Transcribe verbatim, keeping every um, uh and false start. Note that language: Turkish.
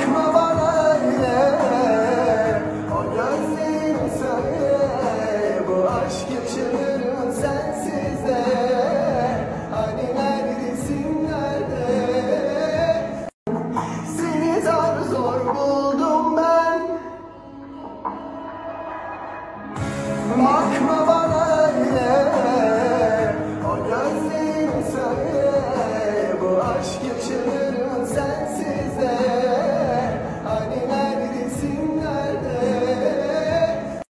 Bakma bana öyle, o gözlerin söyle, bu aşk yaşanır mı sensiz de? Hani neredesin, nerede? Seni zar zor buldum ben. Bakma bana